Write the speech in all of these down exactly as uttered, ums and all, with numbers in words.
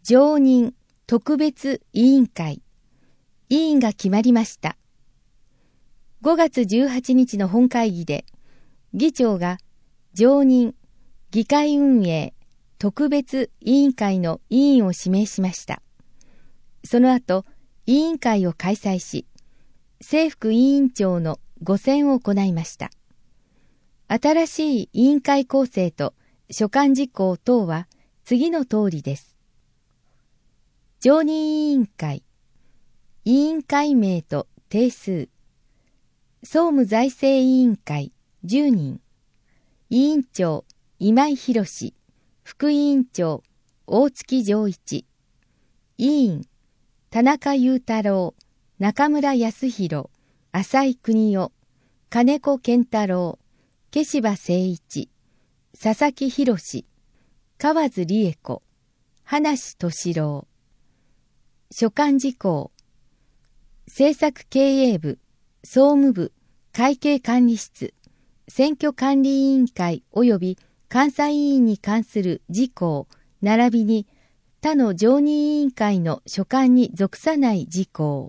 常任特別委員会、委員が決まりました。ごがつじゅうはちにちの本会議で、議長が常任議会運営特別委員会の委員を指名しました。その後、委員会を開催し、正副委員長のご選を行いました。新しい委員会構成と所管事項等は次の通りです。常任委員会、委員会名と定数、総務財政委員会じゅうにん、委員長今井博史、副委員長大月丈一、委員田中裕太郎、中村康弘、浅井邦夫、金子健太郎、消柴誠一、佐々木博史、河津理恵子、話俊郎。所管事項、政策経営部、総務部、会計管理室、選挙管理委員会及び監査委員に関する事項、並びに他の常任委員会の所管に属さない事項。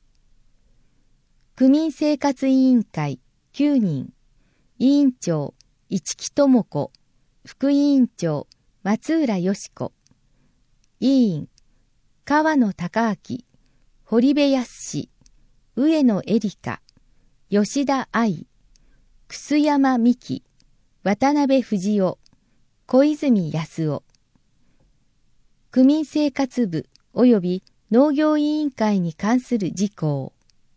区民生活委員会きゅうにん、委員長市木智子、副委員長松浦よし子、委員川野孝明、堀部康、上野エリカ、吉田愛、楠山美希、渡辺藤夫、小泉康夫。区民生活部及び農業委員会に関する事項。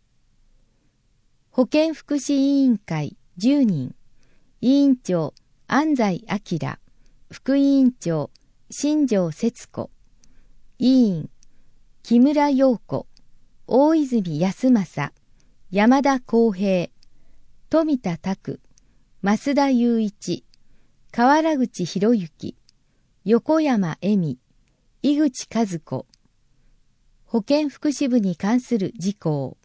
保健福祉委員会じゅうにん、委員長安西明、副委員長新庄節子、委員木村陽子、大泉康政、山田康平、富田拓、増田雄一、河原口博之、横山恵美、井口和子。保健福祉部に関する事項。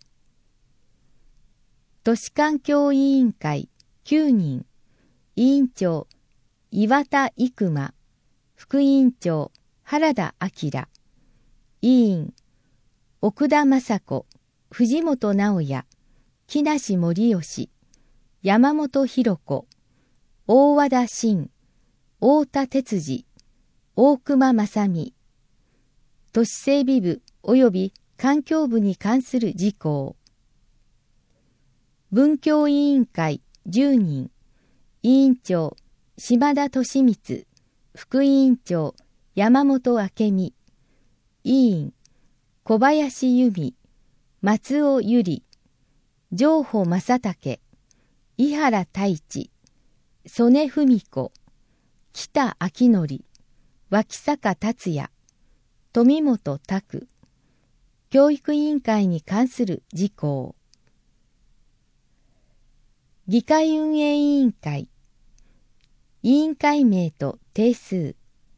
都市環境委員会きゅうにん、委員長岩田生馬、副委員長原田明、委員奥田雅子、藤本直也、木梨盛義、山本博子、大和田真、太田哲司、大熊正美。都市整備部及び環境部に関する事項。文教委員会じゅうにん、委員長島田俊光、副委員長山本明美、委員小林由美、松尾由里、上保正武、井原太一、曽根文子、北明則、脇坂達也、富本拓。教育委員会に関する事項。議会運営委員会、委員会名と定数。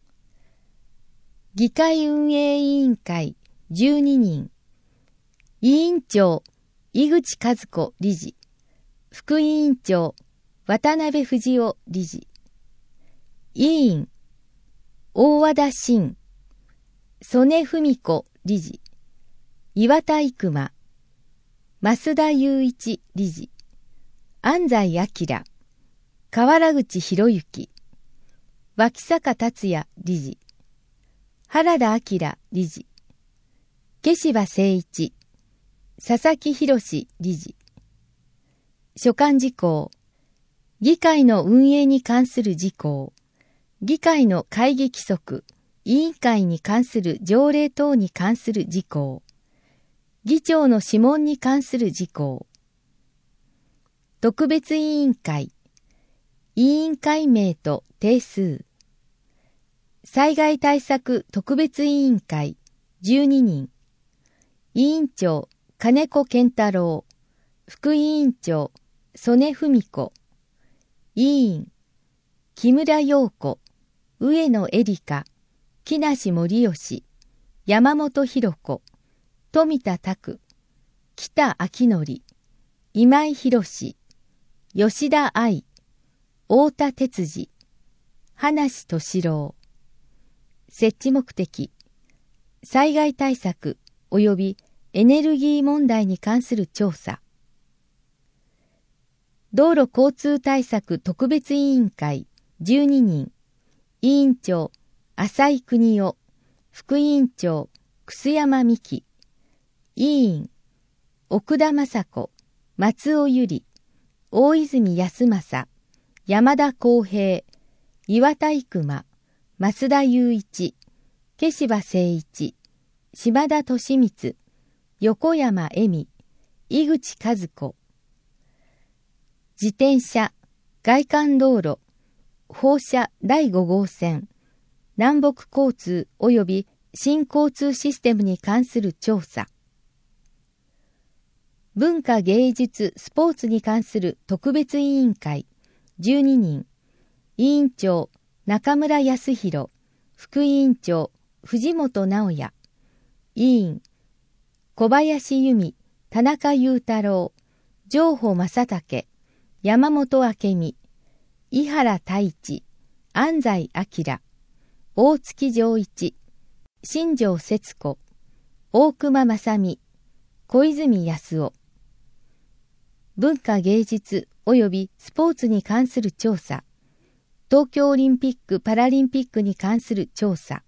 議会運営委員会じゅうににん、委員長井口和子理事、副委員長渡辺藤夫理事、委員大和田真、曽根文子理事、岩田生馬、増田雄一理事、安西明、河原口博之、脇坂達也理事、原田明理事、消柴誠一、佐々木博理事。所管事項。議会の運営に関する事項。議会の会議規則、委員会に関する条例等に関する事項。議長の諮問に関する事項。特別委員会、委員会名と定数。災害対策特別委員会じゅうににん、委員長金子健太郎、副委員長曽根文子、委員木村陽子、上野エリカ、木梨盛義、山本博子、富田拓、北明則、今井博史、吉田愛、太田哲司、話俊郎。設置目的、 災害対策及びエネルギー問題に関する調査。道路交通対策特別委員会じゅうににん、委員長浅井邦夫、副委員長楠山美希、委員奥田雅子、松尾由里、大泉康政、山田康平、岩田生馬、増田雄一、毛柴誠一、島田利光、横山恵美、井口和子。自転車、外環道路、放射だいご号線、南北交通及び新交通システムに関する調査。文化芸術スポーツに関する特別委員会じゅうににん、委員長中村康弘、副委員長藤本直也、委員小林由美、田中裕太郎、上保正武、山本明美、井原太一、安西明、大月丈一、新庄節子、大熊正美、小泉康夫。文化芸術及びスポーツに関する調査。東京オリンピック・パラリンピックに関する調査。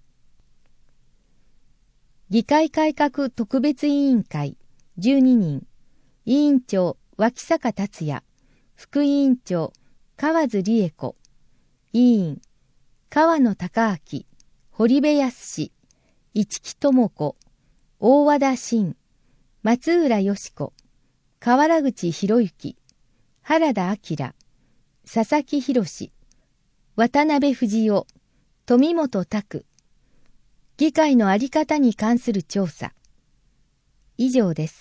議会改革特別委員会じゅうににん、委員長脇坂達也、副委員長河津理恵子、委員川野孝明、堀部康、市木智子、大和田伸、松浦よし子、河原口博之、原田明、佐々木宏、渡辺藤夫、富本拓。議会のあり方に関する調査。以上です。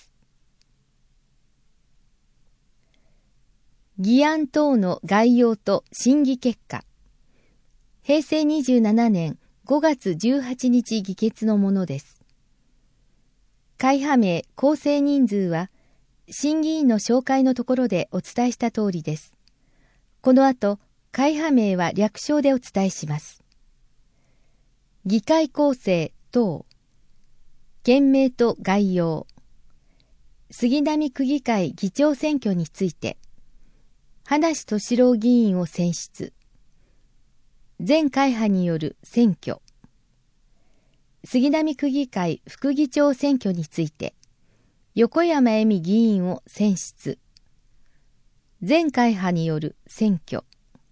議案等の概要と審議結果。へいせいにじゅうななねんごがつじゅうはちにち議決のものです。会派名・構成人数は、審議員の紹介のところでお伝えした通りです。この後、会派名は略称でお伝えします。議会構成等、件名と概要、杉並区議会議長選挙について、葉梨俊郎議員を選出、全会派による選挙、杉並区議会副議長選挙について、横山恵美議員を選出、全会派による選挙、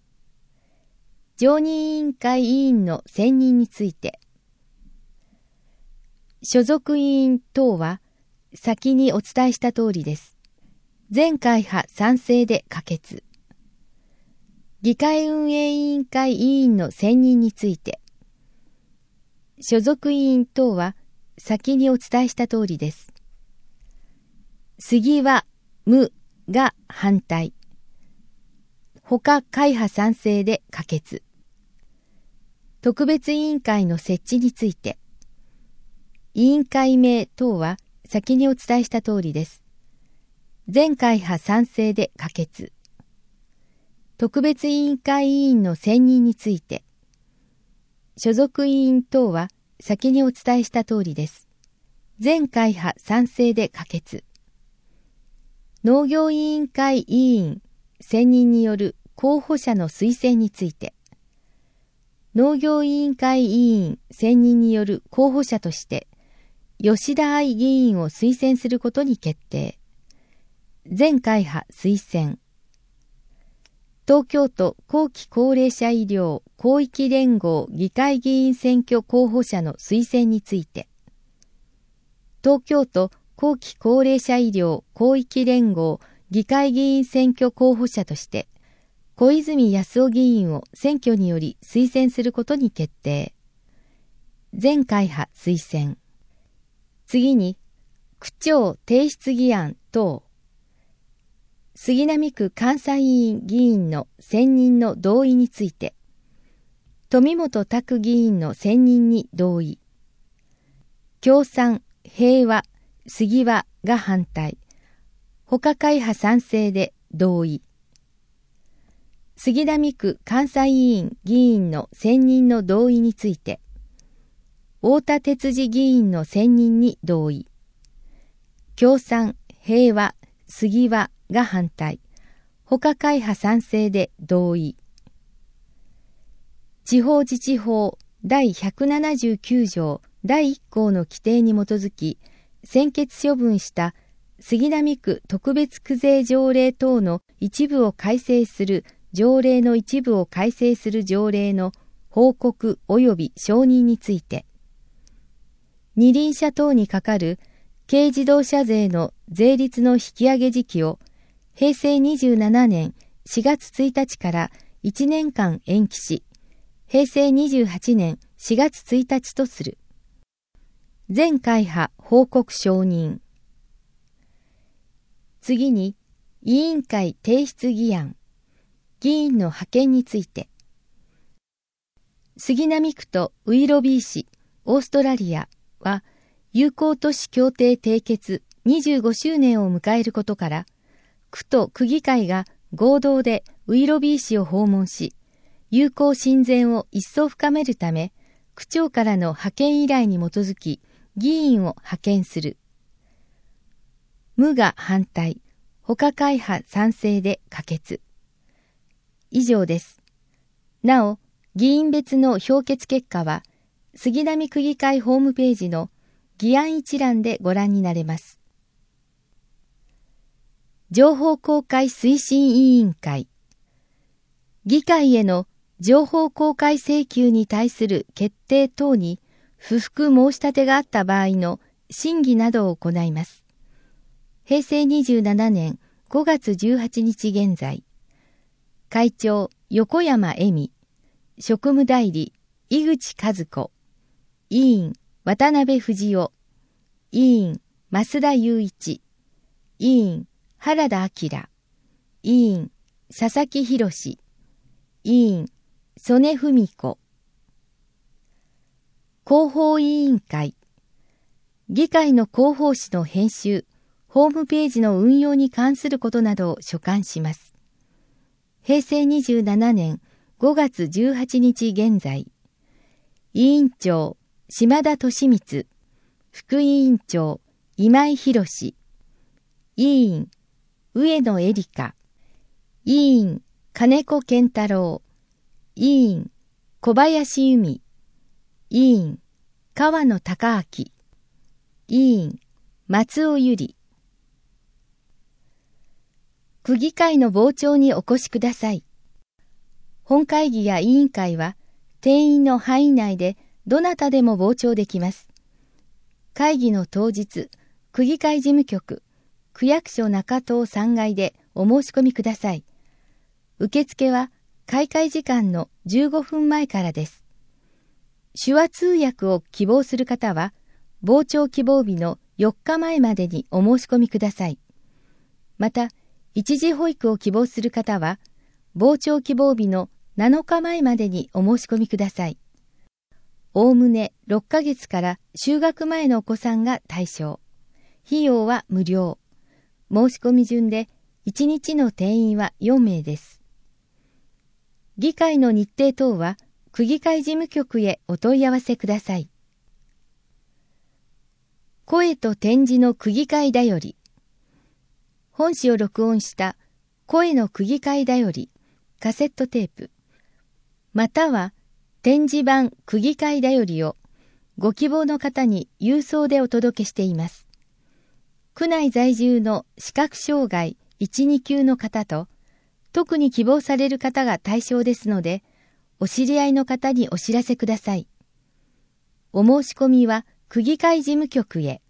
常任委員会委員の選任について、所属委員等は先にお伝えした通りです。全会派賛成で可決。議会運営委員会委員の選任について、所属委員等は先にお伝えした通りです。杉は無が反対。他会派賛成で可決。特別委員会の設置について、委員会名等は先にお伝えした通りです。全会派賛成で可決。特別委員会委員の選任について、所属委員等は先にお伝えした通りです。全会派賛成で可決。農業委員会委員選任による候補者の推薦について、農業委員会委員選任による候補者として、吉田愛議員を推薦することに決定。全会派推薦。東京都後期高齢者医療広域連合議会議員選挙候補者の推薦について、東京都後期高齢者医療広域連合議会議員選挙候補者として、小泉康夫議員を選挙により推薦することに決定。全会派推薦。次に、区長提出議案等。杉並区監査委員議員の選任の同意について、富本拓議員の選任に同意。共産、平和、杉和が反対。他会派賛成で同意。杉並区監査委員議員の選任の同意について、 太田哲司議員の選任に同意。共産、平和、杉和が反対。他会派賛成で同意。地方自治法第ひゃくななじゅうきゅう条だいいっ項の規定に基づき、専決処分した杉並区特別区税条例等の一部を改正する条例の一部を改正する条例の報告及び承認について、二輪車等にかかる軽自動車税の税率の引き上げ時期をへいせいにじゅうななねんしがつついたちからいちねんかん延期し、へいせいにじゅうはちねんしがつついたちとする。全会派報告承認。次に、委員会提出議案、議員の派遣について。杉並区とウイロビー市、オーストラリアは、友好都市協定締結にじゅうごしゅうねんを迎えることから、区と区議会が合同でウイロビー市を訪問し、友好親善を一層深めるため、区長からの派遣依頼に基づき、議員を派遣する。無が反対、他会派賛成で可決。以上です。なお、議員別の評決結果は、杉並区議会ホームページの議案一覧でご覧になれます。情報公開推進委員会。議会への情報公開請求に対する決定等に不服申し立てがあった場合の審議などを行います。へいせいにじゅうななねんごがつじゅうはちにち現在、会長横山恵美、職務代理井口和子、委員渡辺藤夫、委員増田雄一、委員原田明、委員佐々木博、委員曽根文子。広報委員会。議会の広報誌の編集、ホームページの運用に関することなどを所管します。へいせいにじゅうななねんごがつじゅうはちにち現在、委員長島田利光、副委員長今井博、委員上野恵里香、委員金子健太郎、委員小林由美、委員川野孝明、委員松尾由里。区議会の傍聴にお越しください。本会議や委員会は定員の範囲内でどなたでも傍聴できます。会議の当日、区議会事務局、区役所中東さんがいでお申し込みください。受付は開会時間のじゅうごふんまえからです。手話通訳を希望する方は、傍聴希望日のよっかまえまでにお申し込みください。また、一時保育を希望する方は、傍聴希望日のなのかまえまでにお申し込みください。おおむねろっかげつから就学前のお子さんが対象。費用は無料。申し込み順でいちにちの定員はよんめいです。議会の日程等は区議会事務局へお問い合わせください。声と点字の区議会だより。本誌を録音した声の区議会だよりカセットテープ、または点字版区議会だよりをご希望の方に郵送でお届けしています。区内在住の視覚障害いち、にきゅうの方と、特に希望される方が対象ですので、お知り合いの方にお知らせください。お申し込みは区議会事務局へ。